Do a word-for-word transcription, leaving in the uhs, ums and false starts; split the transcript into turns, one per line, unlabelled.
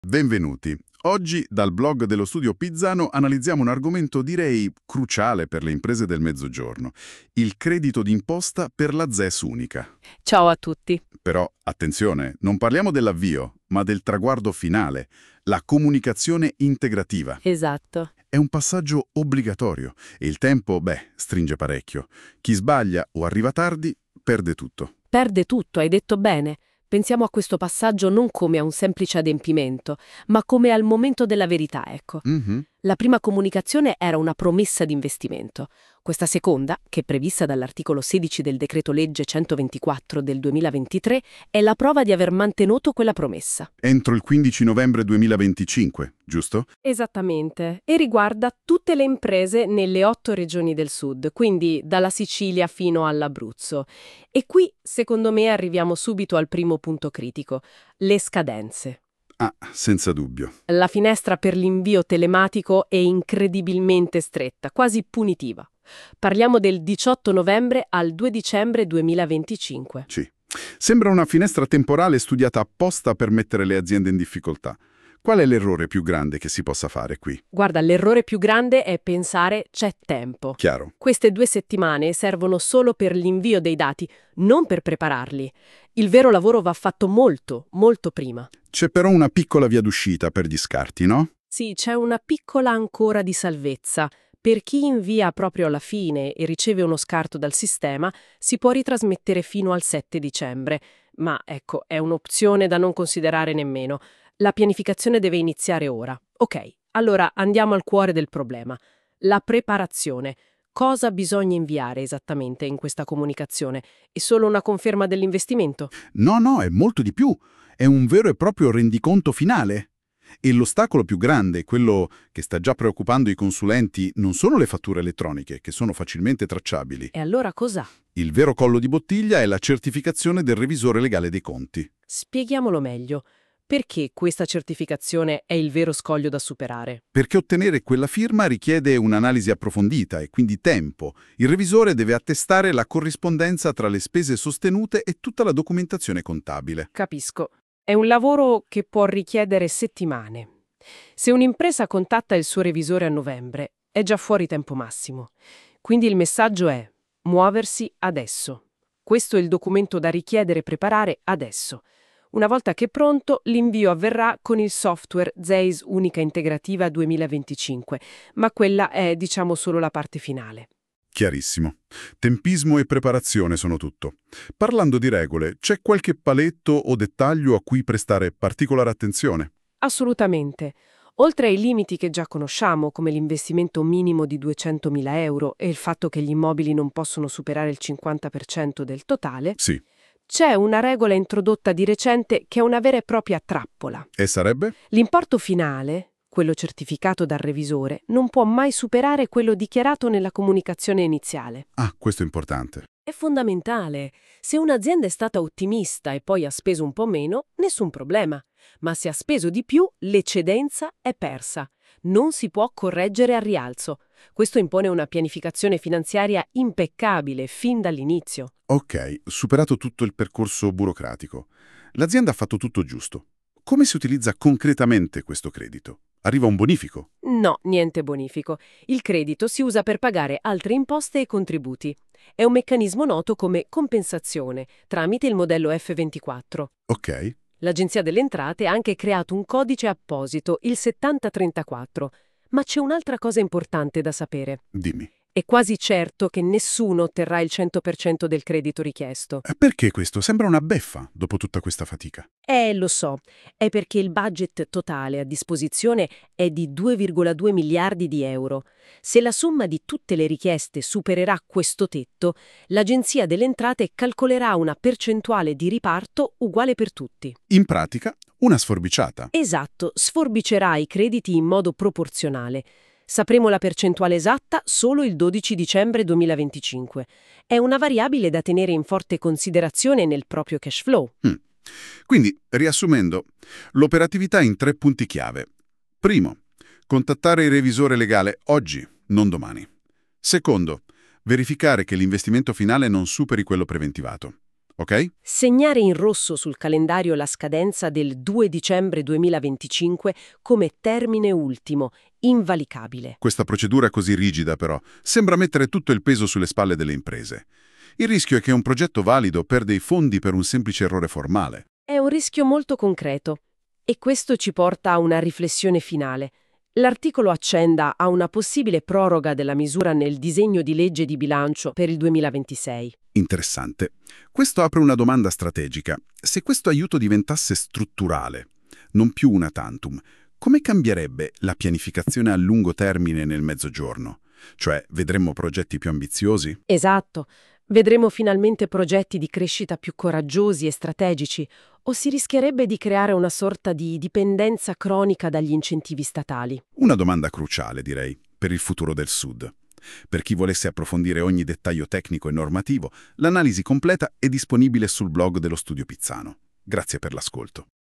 Benvenuti. Oggi dal blog dello studio Pizzano analizziamo un argomento direi cruciale per le imprese del Mezzogiorno, il credito d'imposta per la Z E S unica.
Ciao a tutti.
Però, attenzione, non parliamo dell'avvio, ma del traguardo finale, la comunicazione integrativa.
Esatto.
È un passaggio obbligatorio e il tempo, beh, stringe parecchio. Chi sbaglia o arriva tardi perde tutto.
Perde tutto, hai detto bene. Pensiamo a questo passaggio non come a un semplice adempimento, ma come al momento della verità, ecco.
Mhm.
La prima comunicazione era una promessa di investimento. Questa seconda, che è prevista dall'articolo sedici del decreto legge centoventiquattro del duemilaventitré, è la prova di aver mantenuto quella promessa.
Entro il quindici novembre duemilaventicinque, giusto?
Esattamente, e riguarda tutte le imprese nelle otto regioni del sud, quindi dalla Sicilia fino all'Abruzzo. E qui, secondo me, arriviamo subito al primo punto critico, le scadenze.
Ah, senza dubbio.
La finestra per l'invio telematico è incredibilmente stretta, quasi punitiva. Parliamo del diciotto novembre al due dicembre duemilaventicinque.
Sì. Sembra una finestra temporale studiata apposta per mettere le aziende in difficoltà. Qual è l'errore più grande che si possa fare qui?
Guarda, l'errore più grande è pensare c'è tempo.
Chiaro.
Queste due settimane servono solo per l'invio dei dati, non per prepararli. Il vero lavoro va fatto molto, molto prima.
C'è però una piccola via d'uscita per gli scarti, no?
Sì, c'è una piccola ancora di salvezza. Per chi invia proprio alla fine e riceve uno scarto dal sistema, si può ritrasmettere fino al sette dicembre. Ma ecco, è un'opzione da non considerare nemmeno. La pianificazione deve iniziare ora. Ok, allora andiamo al cuore del problema. La preparazione. Cosa bisogna inviare esattamente in questa comunicazione? È solo una conferma dell'investimento?
No, no, è molto di più. È un vero e proprio rendiconto finale. E l'ostacolo più grande, quello che sta già preoccupando i consulenti, non sono le fatture elettroniche, che sono facilmente tracciabili.
E allora cos'ha?
Il vero collo di bottiglia è la certificazione del revisore legale dei conti.
Spieghiamolo meglio. Perché questa certificazione è il vero scoglio da superare?
Perché ottenere quella firma richiede un'analisi approfondita e quindi tempo. Il revisore deve attestare la corrispondenza tra le spese sostenute e tutta la documentazione contabile.
Capisco. È un lavoro che può richiedere settimane. Se un'impresa contatta il suo revisore a novembre, è già fuori tempo massimo. Quindi il messaggio è muoversi adesso. Questo è il documento da richiedere e preparare adesso. Una volta che è pronto, l'invio avverrà con il software Z E S Unica Integrativa duemilaventicinque, ma quella è, diciamo, solo la parte finale.
Chiarissimo. Tempismo e preparazione sono tutto. Parlando di regole, c'è qualche paletto o dettaglio a cui prestare particolare attenzione?
Assolutamente. Oltre ai limiti che già conosciamo, come l'investimento minimo di duecentomila euro e il fatto che gli immobili non possono superare il cinquanta per cento del totale,
Sì.
c'è una regola introdotta di recente che è una vera e propria trappola.
E sarebbe?
L'importo finale, quello certificato dal revisore, non può mai superare quello dichiarato nella comunicazione iniziale.
Ah, questo è importante.
È fondamentale. Se un'azienda è stata ottimista e poi ha speso un po' meno, nessun problema. Ma se ha speso di più, l'eccedenza è persa. Non si può correggere al rialzo. Questo impone una pianificazione finanziaria impeccabile fin dall'inizio.
Ok, superato tutto il percorso burocratico. L'azienda ha fatto tutto giusto. Come si utilizza concretamente questo credito? Arriva un bonifico?
No, niente bonifico. Il credito si usa per pagare altre imposte e contributi. È un meccanismo noto come compensazione, tramite il modello F ventiquattro.
Ok.
L'Agenzia delle Entrate ha anche creato un codice apposito, il settanta trentaquattro. Ma c'è un'altra cosa importante da sapere.
Dimmi.
È quasi certo che nessuno otterrà il cento per cento del credito richiesto.
E perché questo? Sembra una beffa, dopo tutta questa fatica.
Eh, lo so, è perché il budget totale a disposizione è di due virgola due miliardi di euro. Se la somma di tutte le richieste supererà questo tetto, l'Agenzia delle Entrate calcolerà una percentuale di riparto uguale per tutti.
In pratica, una sforbiciata.
Esatto, sforbicerà i crediti in modo proporzionale. Sapremo la percentuale esatta solo il dodici dicembre duemilaventicinque. È una variabile da tenere in forte considerazione nel proprio cash flow.
Mm. Quindi, riassumendo, l'operatività in tre punti chiave. Primo, contattare il revisore legale oggi, non domani. Secondo, verificare che l'investimento finale non superi quello preventivato. ok?
Segnare in rosso sul calendario la scadenza del due dicembre duemilaventicinque come termine ultimo, invalicabile.
Questa procedura così rigida, però, sembra mettere tutto il peso sulle spalle delle imprese. Il rischio è che un progetto valido perde i fondi per un semplice errore formale.
È un rischio molto concreto. E questo ci porta a una riflessione finale. L'articolo accenda a una possibile proroga della misura nel disegno di legge di bilancio per il duemilaventisei.
Interessante. Questo apre una domanda strategica. Se questo aiuto diventasse strutturale, non più una tantum, come cambierebbe la pianificazione a lungo termine nel Mezzogiorno? Cioè, vedremmo progetti più ambiziosi?
Esatto. Vedremo finalmente progetti di crescita più coraggiosi e strategici, o si rischierebbe di creare una sorta di dipendenza cronica dagli incentivi statali?
Una domanda cruciale, direi, per il futuro del Sud. Per chi volesse approfondire ogni dettaglio tecnico e normativo, l'analisi completa è disponibile sul blog dello Studio Pizzano. Grazie per l'ascolto.